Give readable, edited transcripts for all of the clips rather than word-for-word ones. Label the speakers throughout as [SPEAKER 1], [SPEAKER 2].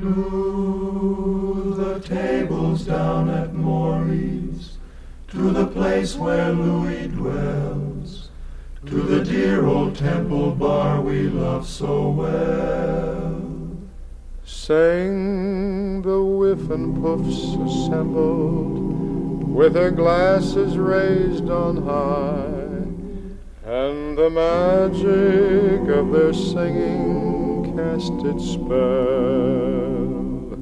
[SPEAKER 1] To the tables down at Morley's, to the place where Louis dwells, to the dear old Temple Bar we love so well.
[SPEAKER 2] Sang the whiff and puffs assembled, with their glasses raised on high, and the magic of their singing cast its spell.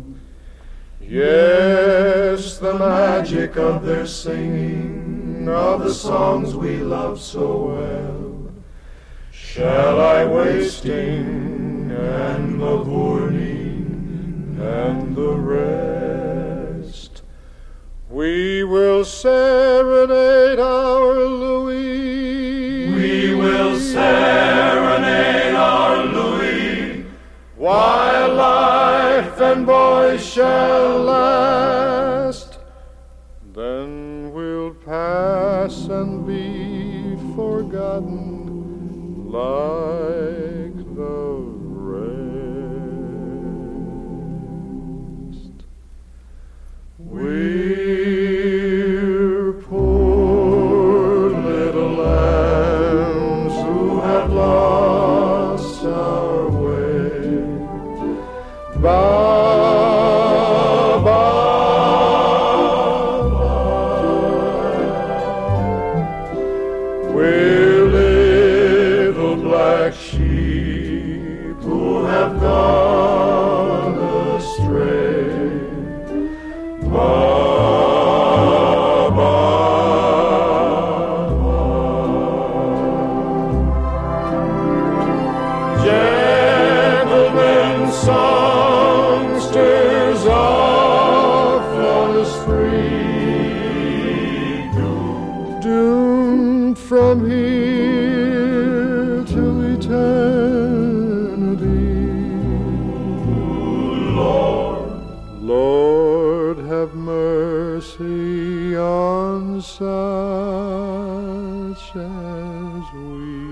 [SPEAKER 2] Yes, the magic of their singing, of the songs we love so well, shall I wasting and Mavourneen and the rest. We will serenade our Louis.
[SPEAKER 1] We will serenade our Louis,
[SPEAKER 2] while life and boys shall last. Then we'll pass and be forgotten like the rest. We're poor little lambs who have lost our way. Ba, ba, ba. We're little black sheep who have gone astray. Ba, ba, ba. Gentlemen songsters off on the street, doomed from here till eternity. Lord, have mercy on such as we.